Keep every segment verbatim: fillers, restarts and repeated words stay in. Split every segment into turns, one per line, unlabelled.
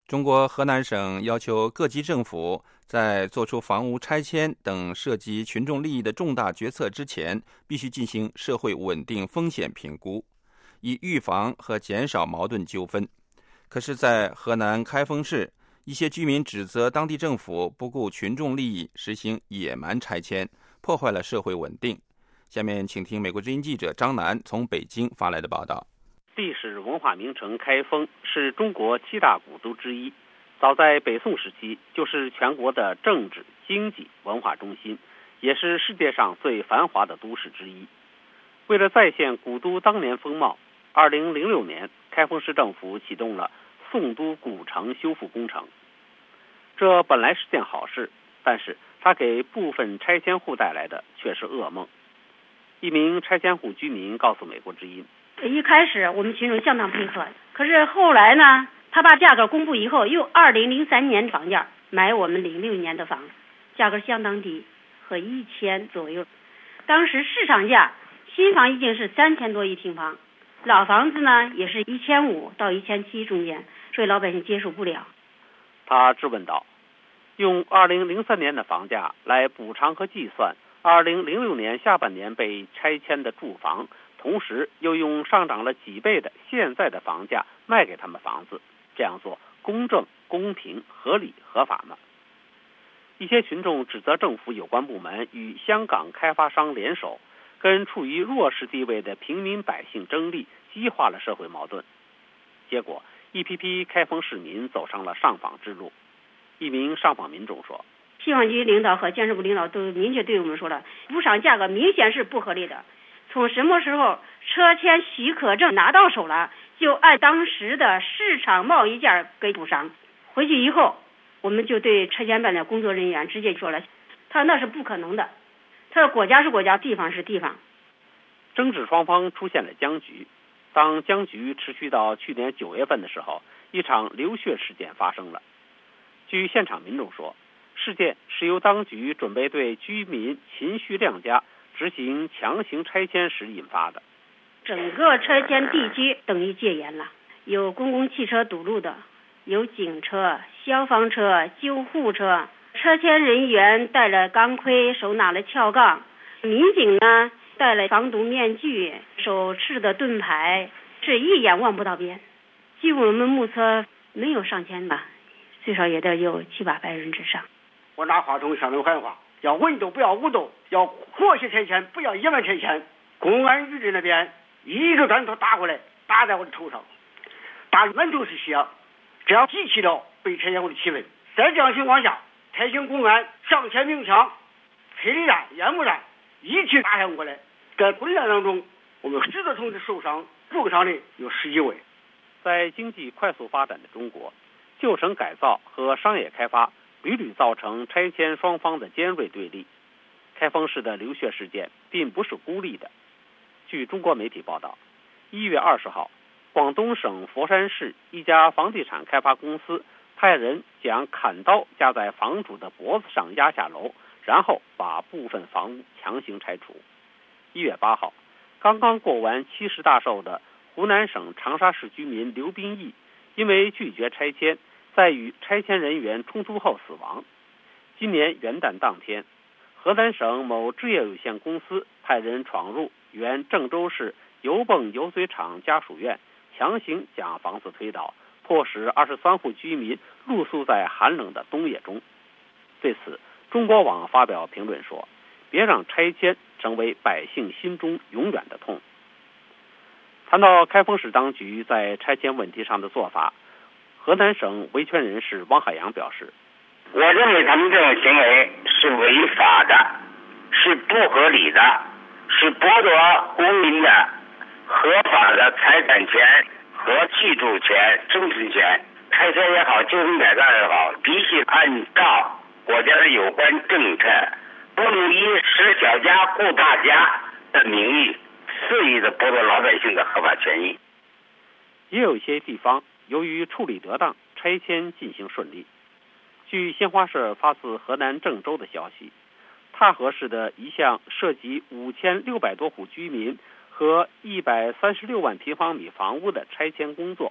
中国河南省要求各级政府在做出房屋拆迁等涉及群众利益的重大决策之前，必须进行社会稳定风险评估，以预防和减少矛盾纠纷。可是，在河南开封市，一些居民指责当地政府不顾群众利益，实行野蛮拆迁，破坏了社会稳定。下面请听美国之音记者张楠从北京发来的报道。
历史文化名城开封是中国七大古都之一，早在北宋时期就是全国的政治、经济、文化中心，也是世界上最繁华的都市之一。为了再现古都当年风貌，二零零六年开封市政府启动了宋都古城修复工程。这本来是件好事，但是它给部分拆迁户带来的却是噩梦。一名拆迁户居民告诉美国之音，
一开始我们群众相当配合，可是后来呢，他把价格公布以后，又二零零三年房价买我们零六年的房，价格相当低，和一千左右。当时市场价新房已经是三千多一平方，老房子呢也是一千五到一千七中间，所以老百姓接受不了。
他质问道，用二零零三年的房价来补偿和计算二零零六年下半年被拆迁的住房，同时又用上涨了几倍的现在的房价卖给他们房子，这样做公正、公平、合理、合法吗？一些群众指责政府有关部门与香港开发商联手，跟处于弱势地位的平民百姓争利，激化了社会矛盾。结果一批批开封市民走上了上访之路。一名上访民众说，
气象局领导和建设部领导都明确对我们说了，补偿价格明显是不合理的。从什么时候车迁许可证拿到手了，就按当时的市场贸易价给补偿。回去以后，我们就对拆迁办的工作人员直接说了，他说那是不可能的。他说国家是国家，地方是地方。
争执双方出现了僵局。当僵局持续到去年九月份的时候，一场流血事件发生了。据现场民众说，事件是由当局准备对居民情绪量加执行强行拆迁时引发的。
整个拆迁地区等于戒严了，有公共汽车堵路的，有警车、消防车、救护车，拆迁人员戴了钢盔，手拿了撬杠，民警呢戴了防毒面具，手持的盾牌，是一眼望不到边。据我们目测，没有上千吧，最少也得有七八百人之上。
我拿话筒向人喊话，要稳斗不要武斗，要和谐拆迁，不要野蛮拆迁。公安局的那边一个砖头打过来，打在我的头上，打满头是血，这样激起了被拆迁户的气愤。在这样情况下，拆迁公安上前鸣枪，催泪弹、烟幕弹一起打向过来。在混战当中，我们十个同志受伤，重伤的有十几位。
在经济快速发展的中国，旧城改造和商业开发屡屡造成拆迁双方的尖锐对立。开封市的流血事件并不是孤立的。据中国媒体报道，一月二十号，广东省佛山市一家房地产开发公司派人将砍刀架在房主的脖子上压下楼，然后把部分房屋强行拆除。一月八号，刚刚过完七十大寿的湖南省长沙市居民刘斌义，因为拒绝拆迁，在与拆迁人员冲突后死亡。今年元旦当天，河南省某制业有限公司派人闯入原郑州市油泵油嘴厂家属院，强行将房子推倒，迫使二十三户居民露宿在寒冷的冬夜中。对此，中国网发表评论说，别让拆迁成为百姓心中永远的痛。谈到开封市当局在拆迁问题上的做法，河南省维权人士汪海洋表示，
我认为他们这种行为是违法的，是不合理的，是剥夺公民的合法的财产权和居住权、生存权。拆迁也好，旧城改造也好，必须按照国家的有关政策，不能以使小家护大家的名义肆意的剥夺老百姓的合法权益。
也有一些地方由于处理得当，拆迁进行顺利。据新华社发自河南郑州的消息，踏河市的一项涉及五千六百多户居民和一百三十六万平方米房屋的拆迁工作，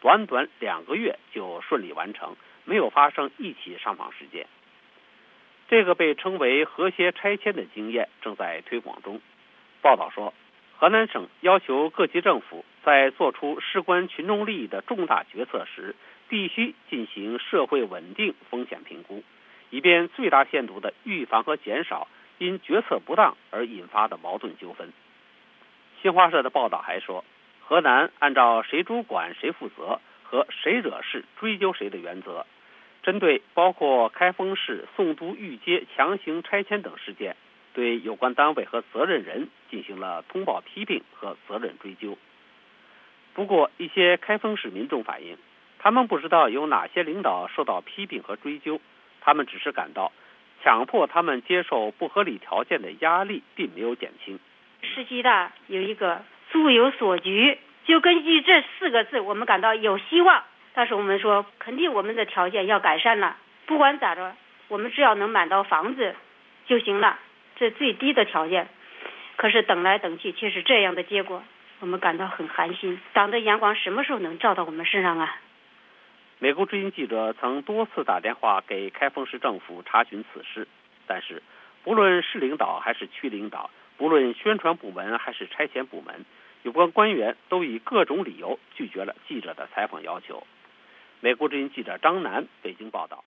短短两个月就顺利完成，没有发生一起上访事件。这个被称为和谐拆迁的经验正在推广中。报道说，河南省要求各级政府在做出事关群众利益的重大决策时，必须进行社会稳定风险评估，以便最大限度地预防和减少因决策不当而引发的矛盾纠纷。新华社的报道还说，河南按照谁主管谁负责和谁惹事追究谁的原则，针对包括开封市宋都御街强行拆迁等事件，对有关单位和责任人进行了通报批评和责任追究。不过，一些开封市民众反映，他们不知道有哪些领导受到批评和追究，他们只是感到强迫他们接受不合理条件的压力并没有减轻。
市级大有一个素有所局，就根据这四个字，我们感到有希望。但是我们说，肯定我们的条件要改善了，不管咋着，我们只要能买到房子就行了，这最低的条件。可是等来等去却是这样的结果，我们感到很寒心。党的阳光什么时候能照到我们身上啊？
美国之音记者曾多次打电话给开封市政府查询此事，但是不论市领导还是区领导，不论宣传部门还是拆迁部门，有关官员都以各种理由拒绝了记者的采访要求。美国之音记者张楠北京报道。